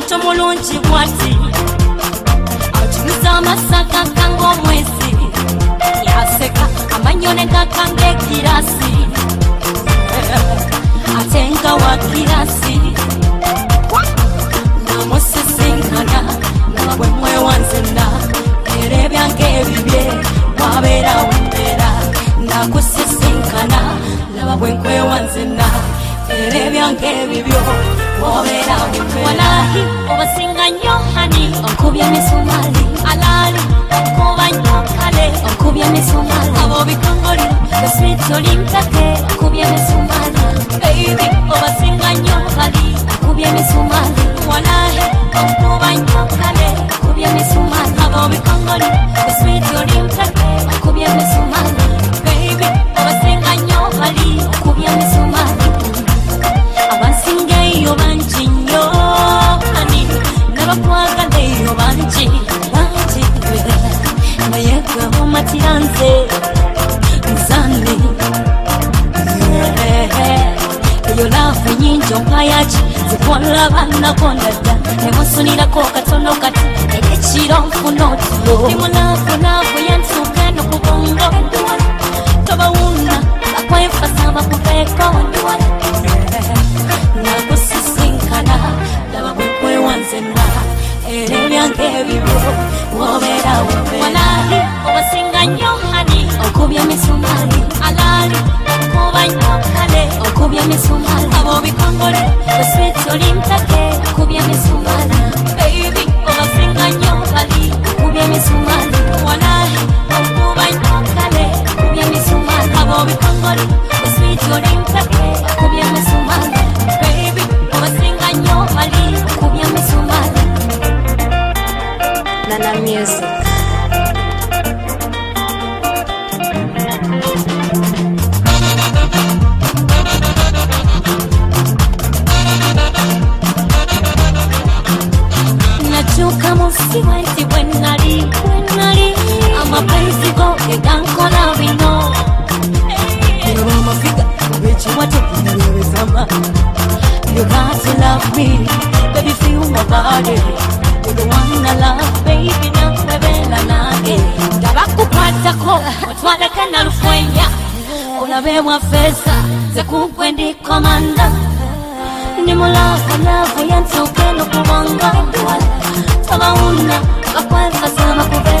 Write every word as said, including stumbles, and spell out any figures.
muto mulungi bwati ajuza amasaka kango mwezi yaseka amanyone gakange kirasi atenga wa kirasi namusisinkana nawe mwe wanzena ere byange bibye wabera wembera nakusisinkana nawe mwe wanzena ere byange bibyo wabera wembera walahi obasinga nnyo hani okubya misumali alali okuba nnyo kale okubya misumali abo bikongoli beswiti olimpeke okubya misumali baby obasinga nnyo kali okubya misumali walahi okuba nnyo kale okubya misumali abo bikongoli beswiti olimpeke okubya misumali baby obasinga nnyo kali okubya misumali abasingeyo bangi nnyo hani nabakwagaleyo bangi bangi naye gwe omatiranze nzani eyo laafu nyingi ompayaki zikola banakonda dda emusunirako katono kati ekiro nfuna otulo nimulaafu laafu yansuka nokubongo tobawuna bakwefasa bakuveeko nakusisinkana laba bwekwewanzena era ebyange ebibyo wobera wembera walahi obasinga nnyo hani okubya misumali alali okuba nnyo kale okubya misumali abo bikongole beswiti olimpeke okubya misumali baby obasinga nnyo kali okubya misumali walahi okuba nnyo kale okubya misumali abo bikongole beswiti olimpeke okubya misumali baby obasinga nnyo kali okubya misumali. Nana Music. Nachuka musi wanti wenali wenali amapenzi go egankola wino Ewa mafiga wechi watu wewe sama You got to love me baby feel my body You're the one I love baby na webela nage Dabakukwatako otwaleke na lufwenya Olabewa fesa zekukwendi komanda Nimulafu lafu yansuke no kubonga Tobawuna kakweza sama kube